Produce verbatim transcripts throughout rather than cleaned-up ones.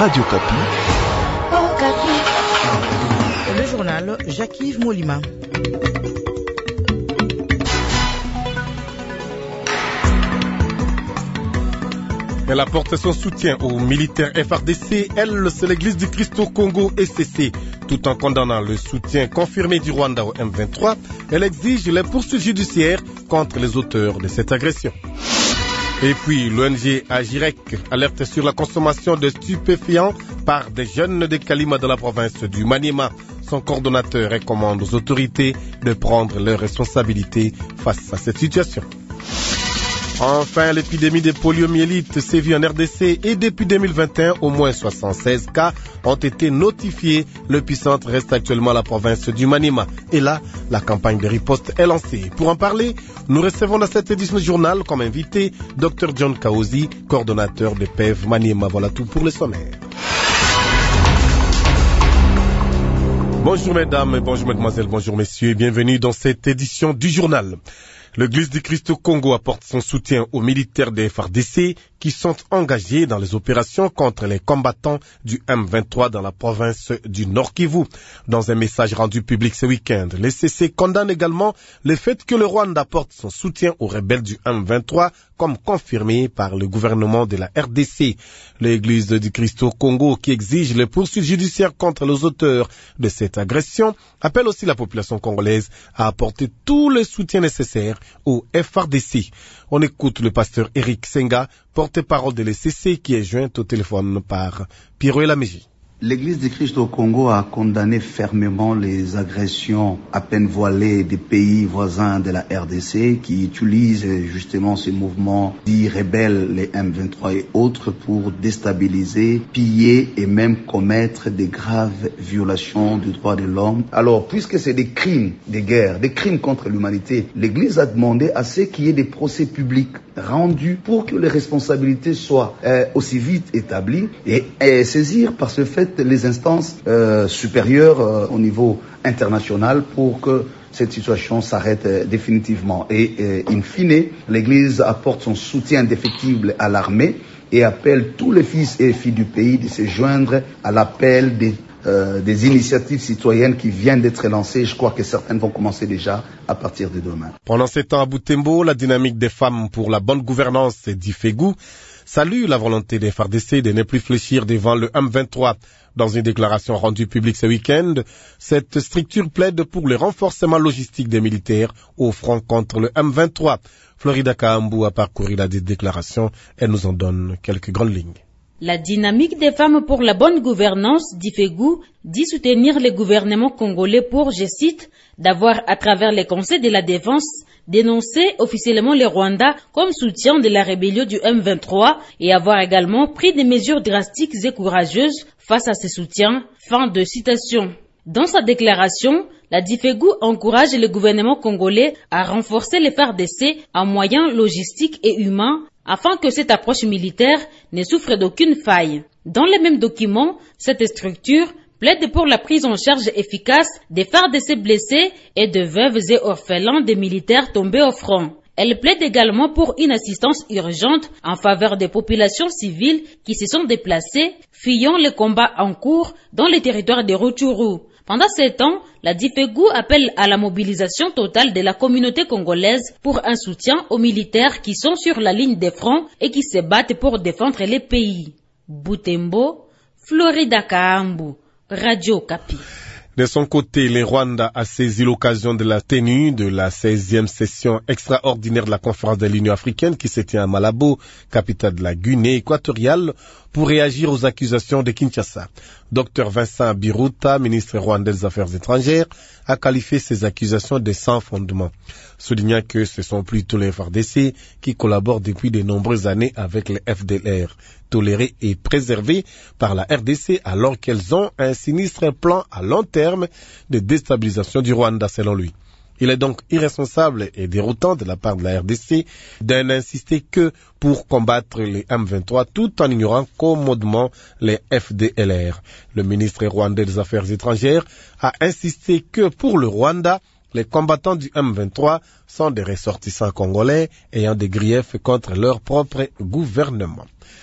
Radio Kapi. Oh, Kapi. Le journal Jacques-Yves Molima. Elle apporte son soutien aux militaires F R D C. Elle, c'est l'église du Christ au Congo S C C. Tout en condamnant le soutien confirmé du Rwanda au M vingt-trois, elle exige les poursuites judiciaires contre les auteurs de cette agression. Et puis, l'O N G Agirec alerte sur la consommation de stupéfiants par des jeunes de Kalima dans la province du Maniema. Son coordonnateur recommande aux autorités de prendre leurs responsabilités face à cette situation. Enfin, l'épidémie de poliomyélite sévit en R D C et depuis deux mille vingt et un, au moins soixante-seize cas ont été notifiés. L'épicentre reste actuellement la province du Maniema. Et là, la campagne de riposte est lancée. Pour en parler, nous recevons dans cette édition du journal comme invité Dr John Kaozi, coordonnateur de P E V Maniema. Voilà tout pour le sommaire. Bonjour mesdames, bonjour mesdemoiselles, bonjour messieurs, bienvenue dans cette édition du journal. L'église du Christ au Congo apporte son soutien aux militaires des F R D C qui sont engagés dans les opérations contre les combattants du M vingt-trois dans la province du Nord Kivu. Dans un message rendu public ce week-end, les C C condamnent également le fait que le Rwanda apporte son soutien aux rebelles du M vingt-trois, comme confirmé par le gouvernement de la R D C. L'église du Christ au Congo, qui exige les poursuites judiciaires contre les auteurs de cette agression, appelle aussi la population congolaise à apporter tout le soutien nécessaire au F R D C. On écoute le pasteur Eric Senga, porte-parole de l'E C C, qui est joint au téléphone par Pierrot Laméji. L'Église du Christ au Congo a condamné fermement les agressions à peine voilées des pays voisins de la R D C qui utilisent justement ces mouvements dits rebelles, les M vingt-trois et autres, pour déstabiliser, piller et même commettre des graves violations du droit de l'homme. Alors, puisque c'est des crimes de guerre, des crimes contre l'humanité, l'Église a demandé à ce qu'il y ait des procès publics rendus pour que les responsabilités soient euh, aussi vite établies et, et saisir par ce fait les instances euh, supérieures euh, au niveau international pour que cette situation s'arrête euh, définitivement. Et euh, in fine, l'Église apporte son soutien indéfectible à l'armée et appelle tous les fils et filles du pays de se joindre à l'appel des, euh, des initiatives citoyennes qui viennent d'être lancées. Je crois que certaines vont commencer déjà à partir de demain. Pendant ces temps à Butembo, la dynamique des femmes pour la bonne gouvernance d'Ifegu salue la volonté des F R D C de ne plus fléchir devant le M vingt-trois. Dans une déclaration rendue publique ce week-end, cette structure plaide pour le renforcement logistique des militaires au front contre le M vingt-trois. Florida Kahambu a parcouru la déclaration et nous en donne quelques grandes lignes. La dynamique des femmes pour la bonne gouvernance d'Ifegu dit soutenir le gouvernement congolais pour, je cite, d'avoir à travers les conseils de la défense dénoncé officiellement le Rwanda comme soutien de la rébellion du M vingt-trois et avoir également pris des mesures drastiques et courageuses face à ces soutiens. Fin de citation. Dans sa déclaration, la Difegu encourage le gouvernement congolais à renforcer les F R D C en moyens logistiques et humains afin que cette approche militaire ne souffre d'aucune faille. Dans les mêmes documents, cette structure plaide pour la prise en charge efficace des F R D C blessés et de veuves et orphelins des militaires tombés au front. Elle plaide également pour une assistance urgente en faveur des populations civiles qui se sont déplacées, fuyant les combats en cours dans les territoires de Rutshuru. Pendant ces temps, la Difegu appelle à la mobilisation totale de la communauté congolaise pour un soutien aux militaires qui sont sur la ligne des fronts et qui se battent pour défendre les pays. Butembo, Florida Kahambu, Radio Kapi. De son côté, le Rwanda a saisi l'occasion de la tenue de la seizième session extraordinaire de la conférence de l'Union africaine qui se tient à Malabo, capitale de la Guinée équatoriale, pour réagir aux accusations de Kinshasa. Docteur Vincent Biruta, ministre rwandais des Affaires étrangères, a qualifié ces accusations de sans fondement, soulignant que ce sont plutôt les F R D C qui collaborent depuis de nombreuses années avec les F D L R, tolérés et préservés par la R D C alors qu'elles ont un sinistre plan à long terme de déstabilisation du Rwanda selon lui. Il est donc irresponsable et déroutant de la part de la R D C de n'insister que pour combattre les M vingt-trois tout en ignorant commodément les F D L R. Le ministre rwandais des Affaires étrangères a insisté que pour le Rwanda, les combattants du M vingt-trois sont des ressortissants congolais ayant des griefs contre leur propre gouvernement.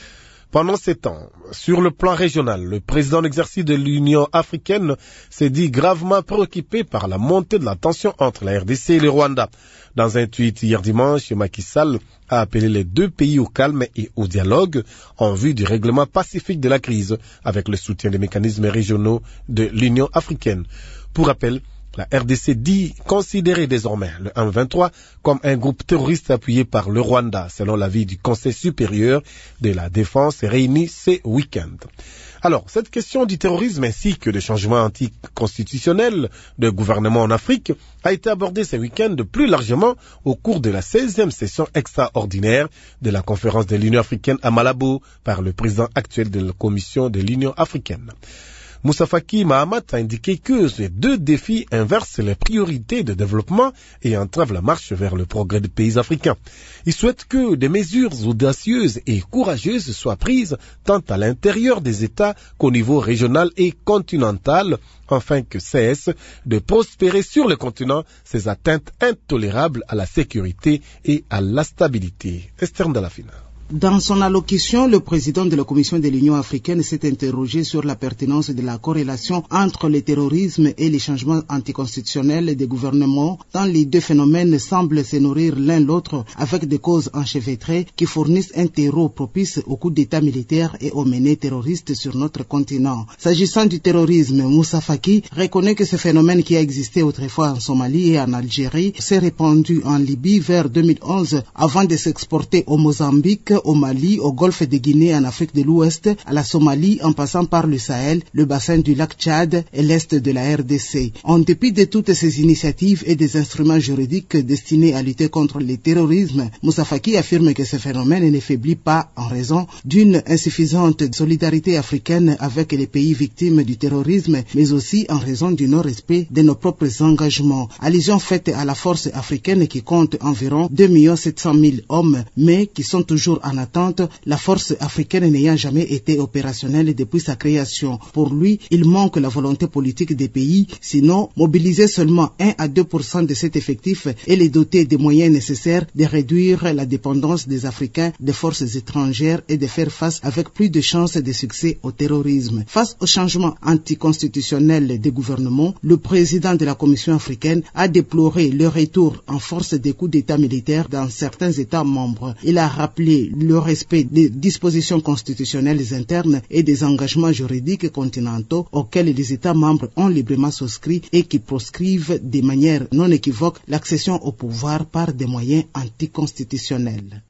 Pendant ces temps, sur le plan régional, le président d'exercice de l'Union africaine s'est dit gravement préoccupé par la montée de la tension entre la R D C et le Rwanda. Dans un tweet hier dimanche, Macky Sall a appelé les deux pays au calme et au dialogue en vue du règlement pacifique de la crise avec le soutien des mécanismes régionaux de l'Union africaine. Pour rappel, la R D C dit considérer désormais le M vingt-trois comme un groupe terroriste appuyé par le Rwanda, selon l'avis du Conseil supérieur de la défense réuni ce week-end. Alors, cette question du terrorisme ainsi que des changements anticonstitutionnels de gouvernement en Afrique a été abordée ce week-end plus largement au cours de la seizième session extraordinaire de la conférence de l'Union africaine à Malabo par le président actuel de la Commission de l'Union africaine. Moussa Faki Mahamat a indiqué que ces deux défis inversent les priorités de développement et entravent la marche vers le progrès des pays africains. Il souhaite que des mesures audacieuses et courageuses soient prises tant à l'intérieur des États qu'au niveau régional et continental, afin que cessent de prospérer sur le continent ces atteintes intolérables à la sécurité et à la stabilité. Esther Ndalafina. Dans son allocution, le président de la Commission de l'Union africaine s'est interrogé sur la pertinence de la corrélation entre le terrorisme et les changements anticonstitutionnels des gouvernements, tant les deux phénomènes semblent se nourrir l'un l'autre avec des causes enchevêtrées qui fournissent un terreau propice aux coups d'État militaires et aux menées terroristes sur notre continent. S'agissant du terrorisme, Moussa Faki reconnaît que ce phénomène qui a existé autrefois en Somalie et en Algérie s'est répandu en Libye vers deux mille onze avant de s'exporter au Mozambique, au Mali, au golfe de Guinée, en Afrique de l'Ouest, à la Somalie, en passant par le Sahel, le bassin du lac Tchad et l'est de la R D C. En dépit de toutes ces initiatives et des instruments juridiques destinés à lutter contre le terrorisme, Moussa Faki affirme que ce phénomène ne faiblit pas en raison d'une insuffisante solidarité africaine avec les pays victimes du terrorisme, mais aussi en raison du non-respect de nos propres engagements. Allusion faite à la force africaine qui compte environ deux millions sept cent mille hommes, mais qui sont toujours en attente, la force africaine n'ayant jamais été opérationnelle depuis sa création. Pour lui, il manque la volonté politique des pays, sinon mobiliser seulement un à deux pour cent de cet effectif et les doter des moyens nécessaires de réduire la dépendance des Africains des forces étrangères et de faire face avec plus de chances de succès au terrorisme. Face au changement anticonstitutionnel des gouvernements, le président de la Commission africaine a déploré le retour en force des coups d'État militaires dans certains États membres. Il a rappelé le respect des dispositions constitutionnelles internes et des engagements juridiques continentaux auxquels les États membres ont librement souscrit et qui proscrivent de manière non équivoque l'accession au pouvoir par des moyens anticonstitutionnels.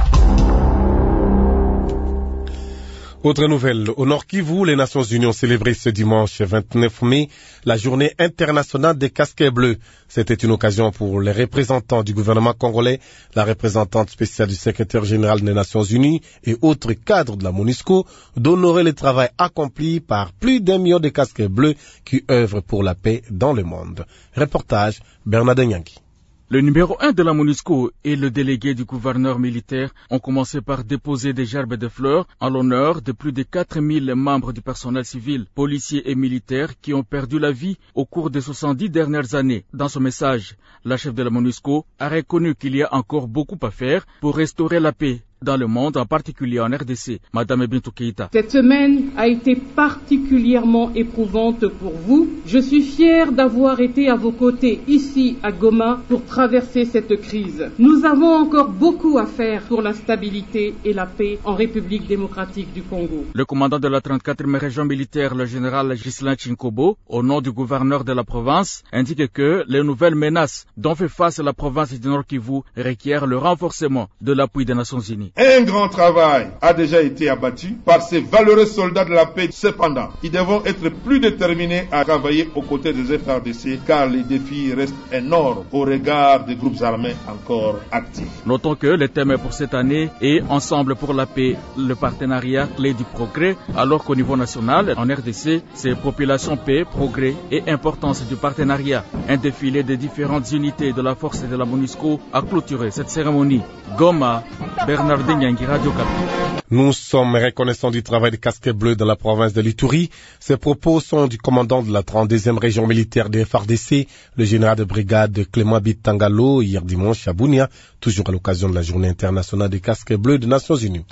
Autre nouvelle, au Nord Kivu, les Nations Unies ont célébré ce dimanche vingt-neuf mai la journée internationale des casquets bleus. C'était une occasion pour les représentants du gouvernement congolais, la représentante spéciale du secrétaire général des Nations Unies et autres cadres de la MONUSCO d'honorer le travail accompli par plus d'un million de casquets bleus qui œuvrent pour la paix dans le monde. Reportage Bernard Nyangi. Le numéro un de la MONUSCO et le délégué du gouverneur militaire ont commencé par déposer des gerbes de fleurs en l'honneur de plus de quatre mille membres du personnel civil, policiers et militaires qui ont perdu la vie au cours des soixante-dix dernières années. Dans son message, la chef de la MONUSCO a reconnu qu'il y a encore beaucoup à faire pour restaurer la paix dans le monde, en particulier en R D C. Madame Bintou Keïta. Cette semaine a été particulièrement éprouvante pour vous. Je suis fière d'avoir été à vos côtés ici à Goma pour traverser cette crise. Nous avons encore beaucoup à faire pour la stabilité et la paix en République démocratique du Congo. Le commandant de la trente-quatrième région militaire, le général Ghislain Chinkobo, au nom du gouverneur de la province, indique que les nouvelles menaces dont fait face la province du Nord Kivu requièrent le renforcement de l'appui des Nations Unies. Un grand travail a déjà été abattu par ces valeureux soldats de la paix. Cependant, ils devront être plus déterminés à travailler aux côtés des F A R D C car les défis restent énormes au regard des groupes armés encore actifs. Notons que le thème pour cette année est Ensemble pour la paix, le partenariat clé du progrès, alors qu'au niveau national, en R D C, c'est population, paix, progrès et importance du partenariat. Un défilé des différentes unités de la force de la MONUSCO a clôturé cette cérémonie. Goma, Bernard Radio Cap. Nous sommes reconnaissants du travail des casquets bleus dans la province de l'Ituri. Ces propos sont du commandant de la trente-deuxième région militaire des F A R D C, le général de brigade Clément Bitangalo, hier dimanche à Bunia, toujours à l'occasion de la journée internationale des casquets bleus des Nations Unies.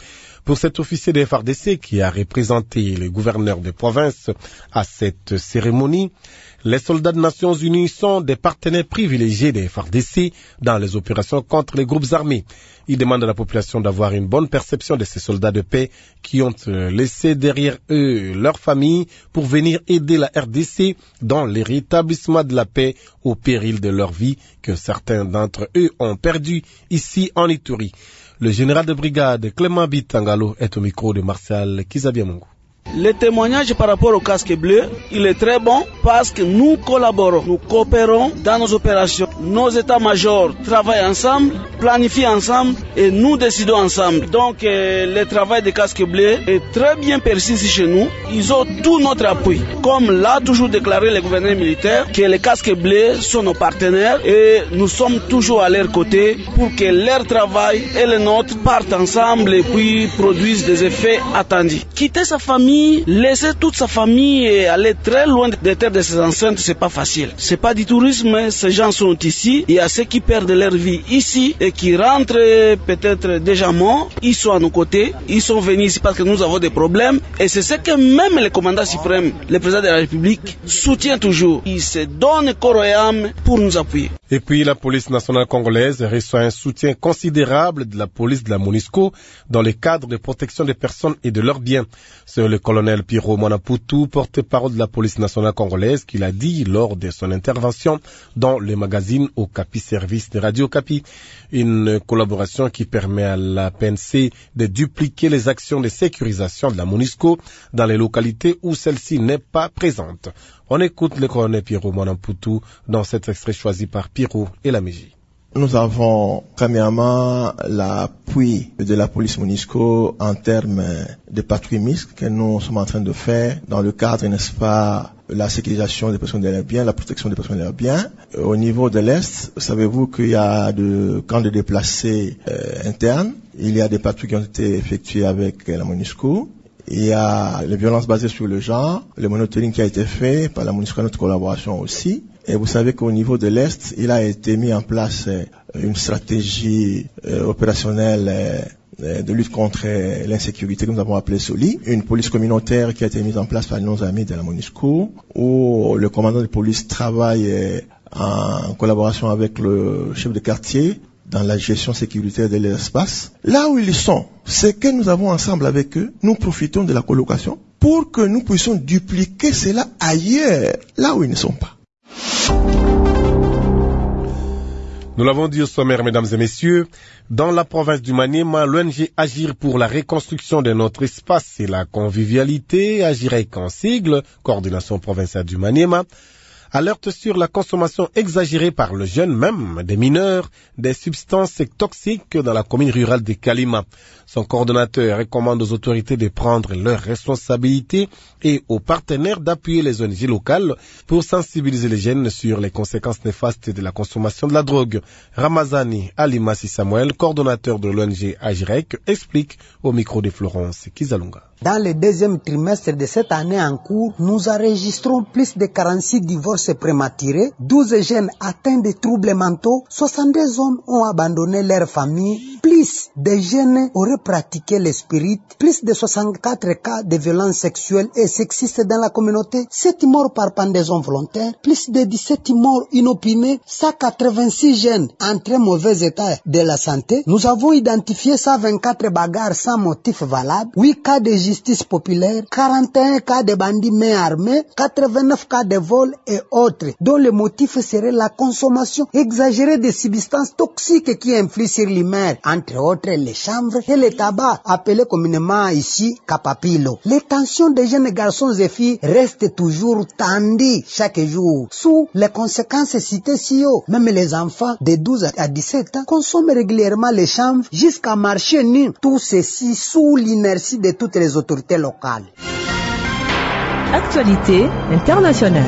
Pour cet officier des F R D C qui a représenté les gouverneurs des provinces à cette cérémonie, les soldats des Nations Unies sont des partenaires privilégiés des F R D C dans les opérations contre les groupes armés. Il demande à la population d'avoir une bonne perception de ces soldats de paix qui ont laissé derrière eux leurs familles pour venir aider la R D C dans le rétablissement de la paix au péril de leur vie que certains d'entre eux ont perdu ici en Ituri. Le général de brigade Clément Bitangalo est au micro de Martial Kizabiamungu. Le témoignage par rapport au casque bleu, il est très bon parce que nous collaborons, nous coopérons dans nos opérations. Nos états-majors travaillent ensemble, planifient ensemble et nous décidons ensemble. Donc euh, le travail des casques bleus est très bien perçu ici chez nous. Ils ont tout notre appui. Comme l'a toujours déclaré le gouverneur militaire, que les casques bleus sont nos partenaires et nous sommes toujours à leur côté pour que leur travail et le nôtre partent ensemble et puis produisent des effets attendus. Quitter sa famille, laisser toute sa famille et aller très loin des terres de ses ancêtres, c'est pas facile. C'est pas du tourisme, ces gens sont ici. Il y a ceux qui perdent leur vie ici et qui rentrent peut-être déjà morts. Ils sont à nos côtés, ils sont venus ici parce que nous avons des problèmes et c'est ce que même le commandant suprême, le président de la République, soutient toujours. Il se donne corps et âme pour nous appuyer. Et puis la police nationale congolaise reçoit un soutien considérable de la police de la MONUSCO dans le cadre de protection des personnes et de leurs biens. C'est le colonel Piro Mwanaputu, porte-parole de la police nationale congolaise, qui l'a dit lors de son intervention dans le magazine Okapi Service de Radio Okapi. Une collaboration qui permet à la P N C de dupliquer les actions de sécurisation de la MONUSCO dans les localités où celle-ci n'est pas présente. On écoute le colonel Piro Mwanaputu dans cet extrait choisi par Piro et la Mégie. Nous avons premièrement l'appui de la police MONUSCO en termes de patrouilles mixtes que nous sommes en train de faire dans le cadre, n'est-ce pas, de la sécurisation des personnes et de leurs biens, la protection des personnes et de leurs biens. Au niveau de l'Est, savez-vous qu'il y a de camps de déplacés euh, internes, il y a des patrouilles qui ont été effectuées avec la MONUSCO. Il y a les violences basées sur le genre, le monitoring qui a été fait par la MONUSCO, notre collaboration aussi. Et vous savez qu'au niveau de l'Est, il a été mis en place euh, une stratégie euh, opérationnelle euh, de lutte contre euh, l'insécurité que nous avons appelée SOLI, une police communautaire qui a été mise en place par nos amis de la MONUSCO, où le commandant de police travaille euh, en collaboration avec le chef de quartier dans la gestion sécuritaire de l'espace. Là où ils sont, c'est que nous avons ensemble avec eux, nous profitons de la colocation pour que nous puissions dupliquer cela ailleurs, là où ils ne sont pas. Nous l'avons dit au sommaire, mesdames et messieurs, dans la province du Maniema, l'O N G Agir pour la reconstruction de notre espace et la convivialité, Agirec en sigle, coordination provinciale du Maniema, alerte sur la consommation exagérée par le jeune, même des mineurs, des substances toxiques dans la commune rurale de Kalima. Son coordonnateur recommande aux autorités de prendre leurs responsabilités et aux partenaires d'appuyer les O N G locales pour sensibiliser les jeunes sur les conséquences néfastes de la consommation de la drogue. Ramazani Alimasi Samuel, coordonnateur de l'O N G Agirec, explique au micro de Florence Kizalunga. Dans le deuxième trimestre de cette année en cours, nous enregistrons plus de quarante-six divorces prématurés, douze jeunes atteints de troubles mentaux, soixante-deux hommes ont abandonné leur famille, plus de jeunes auraient pratiqué le spirit, plus de soixante-quatre cas de violences sexuelles et sexistes dans la communauté, sept morts par pendaison volontaire, plus de dix-sept morts inopinées, cent quatre-vingt-six jeunes en très mauvais état de la santé. Nous avons identifié cent vingt-quatre bagarres sans motif valable, huit cas de justice populaire, quarante et un cas de bandits main armée, quatre-vingt-neuf cas de vol et autres, dont le motif serait la consommation exagérée de substances toxiques qui influent sur l'humain, entre autres les chanvres et le tabac, appelé communément ici capapilo. Les tensions des jeunes garçons et filles restent toujours tendues chaque jour, sous les conséquences citées ci haut. Même les enfants de douze à dix-sept ans consomment régulièrement les chanvres jusqu'à marcher nus, tout ceci sous l'inertie de toutes les autorités locales. Actualité internationale.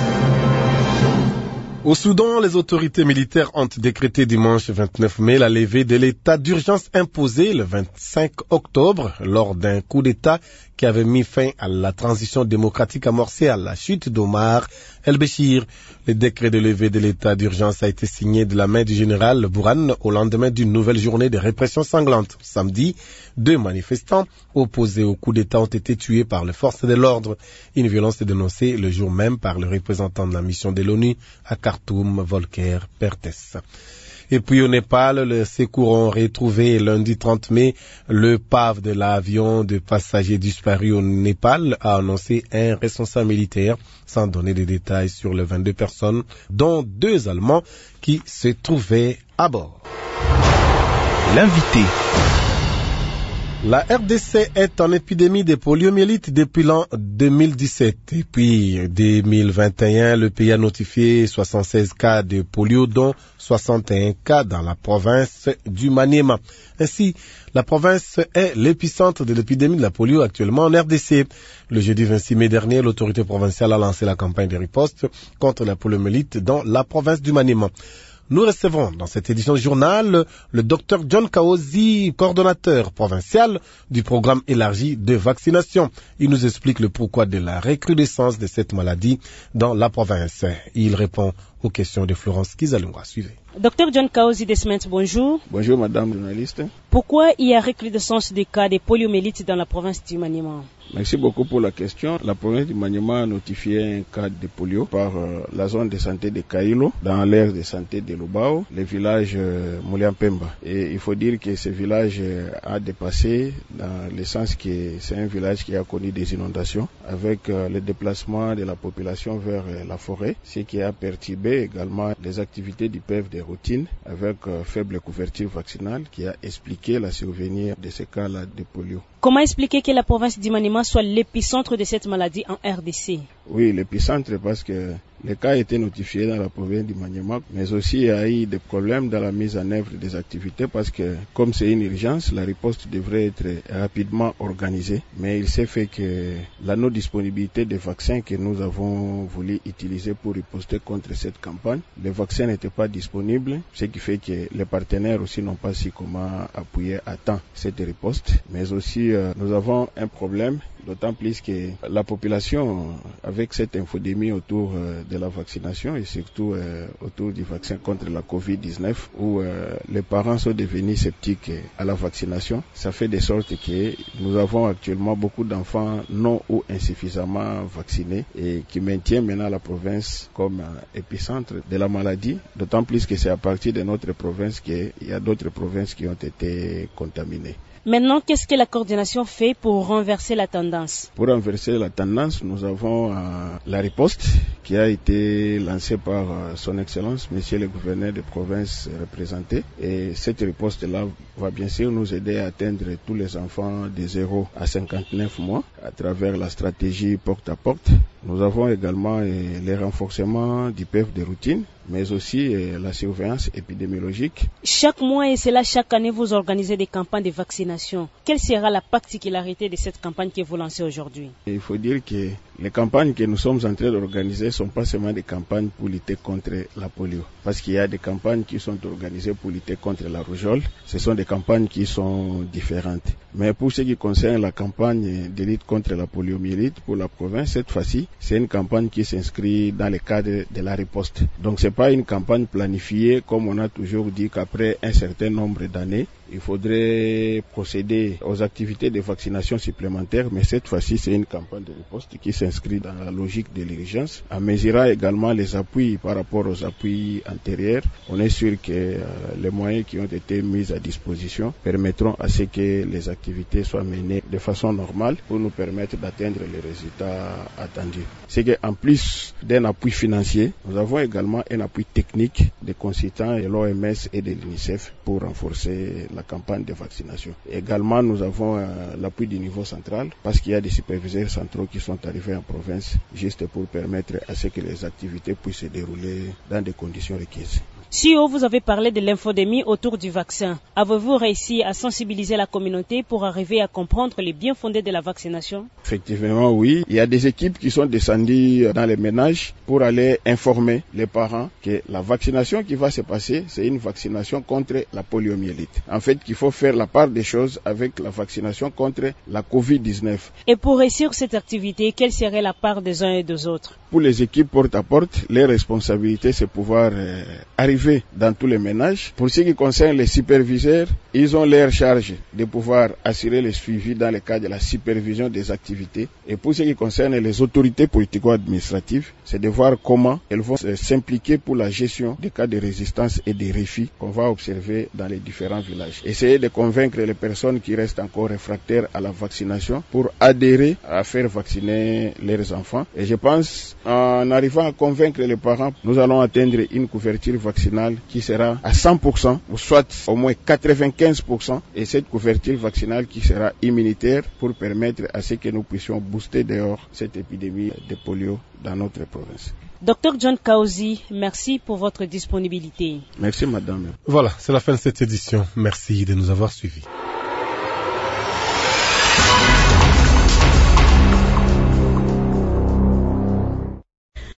Au Soudan, les autorités militaires ont décrété dimanche vingt-neuf mai la levée de l'état d'urgence imposé le vingt-cinq octobre lors d'un coup d'État qui avait mis fin à la transition démocratique amorcée à la chute d'Omar El Béchir, le décret de levée de l'état d'urgence a été signé de la main du général Bourane au lendemain d'une nouvelle journée de répression sanglante. Samedi, deux manifestants opposés au coup d'état ont été tués par les forces de l'ordre. Une violence est dénoncée le jour même par le représentant de la mission de l'ONU à Khartoum, Volker Perthes. Et puis au Népal, les secours ont retrouvé lundi trente mai le pave de l'avion de passagers disparu au Népal, a annoncé un responsable militaire, sans donner de détails sur les vingt-deux personnes, dont deux Allemands qui se trouvaient à bord. L'invité. La R D C est en épidémie de poliomyélite depuis l'an deux mille dix-sept. Et puis, deux mille vingt et un, le pays a notifié soixante-seize cas de polio, dont soixante et un cas dans la province du Maniema. Ainsi, la province est l'épicentre de l'épidémie de la polio actuellement en R D C. Le jeudi vingt-six mai dernier, l'autorité provinciale a lancé la campagne de riposte contre la poliomyélite dans la province du Maniema. Nous recevons dans cette édition du journal le docteur John Kaozi, coordonnateur provincial du programme élargi de vaccination. Il nous explique le pourquoi de la recrudescence de cette maladie dans la province. Il répond aux questions de Florence Kizalunga. Suivez. Docteur John Kaozi Desmet, bonjour. Bonjour madame journaliste. Pourquoi il y a recrudescence des cas de poliomyélite dans la province du Maniema? Merci beaucoup pour la question. La province du Maniema a notifié un cas de polio par euh, la zone de santé de Kailo, dans l'aire de santé de Lubao, le village euh, Mouliampemba. Et il faut dire que ce village euh, a dépassé dans le sens que c'est un village qui a connu des inondations avec euh, le déplacement de la population vers euh, la forêt, ce qui a perturbé également les activités du P E V de routine avec euh, faible couverture vaccinale qui a expliqué la survenue de ces cas-là de polio. Comment expliquer que la province du Maniema soit l'épicentre de cette maladie en R D C? Oui, l'épicentre parce que les cas étaient notifiés dans la province du Maniema, mais aussi il y a eu des problèmes dans la mise en œuvre des activités parce que comme c'est une urgence, la riposte devrait être rapidement organisée. Mais il s'est fait que la non-disponibilité des vaccins que nous avons voulu utiliser pour riposter contre cette campagne, les vaccins n'étaient pas disponibles, ce qui fait que les partenaires aussi n'ont pas su comment appuyer à temps cette riposte. Mais aussi euh, nous avons un problème, d'autant plus que la population, avec cette infodémie autour euh, de la vaccination et surtout euh, autour du vaccin contre la covid dix-neuf, où euh, les parents sont devenus sceptiques à la vaccination, ça fait de sorte que nous avons actuellement beaucoup d'enfants non ou insuffisamment vaccinés et qui maintiennent maintenant la province comme euh, épicentre de la maladie, d'autant plus que c'est à partir de notre province qu'il y a d'autres provinces qui ont été contaminées. Maintenant, qu'est-ce que la coordination fait pour renverser la tendance? Pour renverser la tendance, nous avons euh, la riposte qui a été lancée par euh, son Excellence, Monsieur le gouverneur de province représenté. Et cette riposte-là va bien sûr nous aider à atteindre tous les enfants de zéro à cinquante-neuf mois à travers la stratégie porte-à-porte. Nous avons également euh, les renforcements du P E V de routine, mais aussi euh, la surveillance épidémiologique. Chaque mois et c'est là chaque année vous organisez des campagnes de vaccination. Quelle sera la particularité de cette campagne que vous lancez aujourd'hui? Il faut dire que les campagnes que nous sommes en train d'organiser ne sont pas seulement des campagnes pour lutter contre la polio. Parce qu'il y a des campagnes qui sont organisées pour lutter contre la rougeole. Ce sont des campagnes qui sont différentes. Mais pour ce qui concerne la campagne de lutte contre la poliomyélite pour la province, cette fois-ci, c'est une campagne qui s'inscrit dans le cadre de la riposte. Donc c'est pas une campagne planifiée comme on a toujours dit qu'après un certain nombre d'années, il faudrait procéder aux activités de vaccination supplémentaires, mais cette fois-ci, c'est une campagne de riposte qui s'inscrit dans la logique de l'urgence, en mesurant également les appuis par rapport aux appuis antérieurs. On est sûr que euh, les moyens qui ont été mis à disposition permettront à ce que les activités soient menées de façon normale pour nous permettre d'atteindre les résultats attendus. C'est qu'en plus d'un appui financier, nous avons également un appui technique des consultants de l'O M S et de l'UNICEF pour renforcer la campagne de vaccination. Également, nous avons euh, l'appui du niveau central parce qu'il y a des superviseurs centraux qui sont arrivés en province juste pour permettre à ce que les activités puissent se dérouler dans des conditions requises. Si vous avez parlé de l'infodémie autour du vaccin, avez-vous réussi à sensibiliser la communauté pour arriver à comprendre les bien fondés de la vaccination? Effectivement, oui. Il y a des équipes qui sont descendues dans les ménages pour aller informer les parents que la vaccination qui va se passer, c'est une vaccination contre la poliomyélite. En fait, qu'il faut faire la part des choses avec la vaccination contre la covid dix-neuf. Et pour réussir cette activité, quelle serait la part des uns et des autres? Pour les équipes porte à porte, les responsabilités, c'est pouvoir euh, arriver dans tous les ménages. Pour ce qui concerne les superviseurs, ils ont leur charge de pouvoir assurer le suivi dans le cadre de la supervision des activités. Et pour ce qui concerne les autorités politico-administratives, c'est de voir comment elles vont s'impliquer pour la gestion des cas de résistance et des refus qu'on va observer dans les différents villages. Essayer de convaincre les personnes qui restent encore réfractaires à la vaccination pour adhérer à faire vacciner leurs enfants. Et je pense, en arrivant à convaincre les parents, nous allons atteindre une couverture vaccinale qui sera à cent pour cent, ou soit au moins quatre-vingt-quinze pour cent, et cette couverture vaccinale qui sera immunitaire pour permettre à ce que nous puissions booster dehors cette épidémie de polio dans notre province. Docteur John Kaozi, merci pour votre disponibilité. Merci madame. Voilà, c'est la fin de cette édition. Merci de nous avoir suivis.